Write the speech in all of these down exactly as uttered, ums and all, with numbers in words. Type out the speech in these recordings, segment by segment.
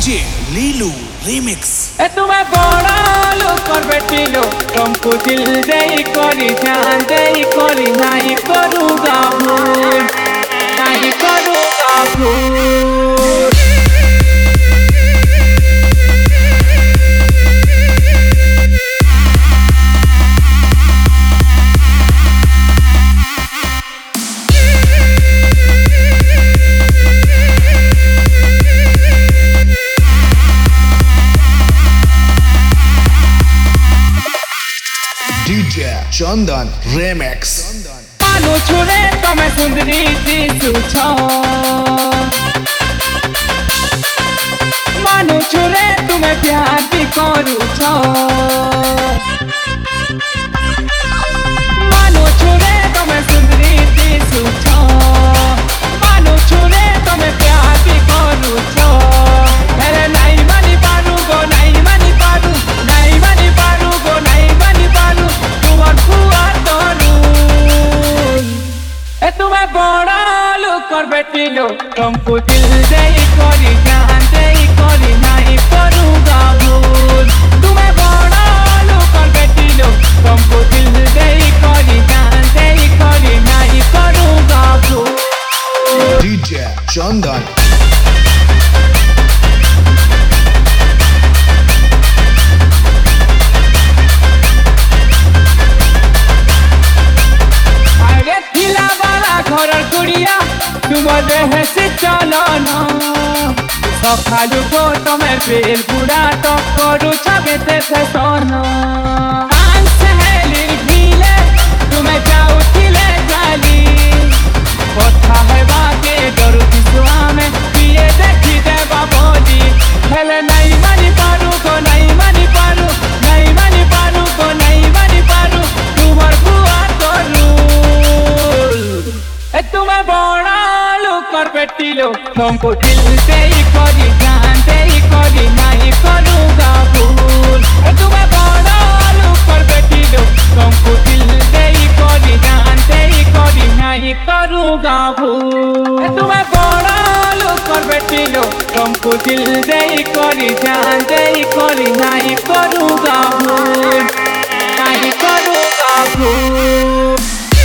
DJ लीलू remix. ए तुम्हें बड़ा लोग कर बैठिलो तुमको दिल दे करी जान दे करी नहीं करूँगा भूल नहीं करूँगा भूल। DJ Chandan remix. मानो छोरे तमे सुंदरी दिसु छ मानो छोरे तुमे प्यार भी करू छ मानो छोरे तमे सुंदरी दिसु छ मानो छोरे तमे प्यार भी करू छ अरे नहीं मानी पारू गो नहीं मानी पारू नहीं मानी पारू गो नहीं मानी पारू तुम्हार फुआ तोरू ए तुम्हें बड़ा लोग कर बैठिलो तुमको दिल दे करी जान दे करी नहीं करूँगा भूल। तुम्हें बड़ा लोग कर बैठिलो तुमको दिल दे करी जान दे करी नहीं करूँगा भूल। डीजे चंदन। तुम देह से चलो ना सखालू को तुम्हें बेल बुढ़ा तो करू छबेते से सोना आंस है लिरघिले तुम्हें जाऊ थिले जाली कथा है बाके डरू दिसुआ में पिए देखी दे बाबोली हेले नहीं मानी पारू को नहीं मानी पारू नहीं मानी पारू को नहीं मानी पारू तुम्हार बुआ तोरू ए तुम्हें बड़ा कर बैठिलो तुमको दिल दे करी जान दे करी नहीं करूँगा भूल। तुम्हें बड़ा लोग कर बैठिलो तुमको दिल दे करी जान दे करी नहीं करूँगा भूल। तुम्हें बड़ा लोग कर बैठिलो तुमको दिल दे करी जान दे करी नहीं करूँगा भूल नहीं करूँगा भूल।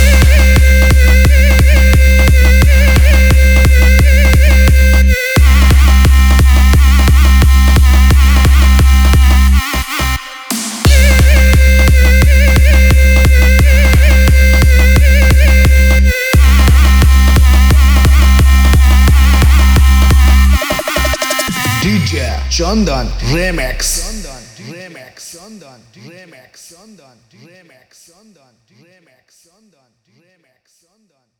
DJ Chandan remix. Remix Chandan remix Chandan remix Chandan remix Chandan remix चंदन।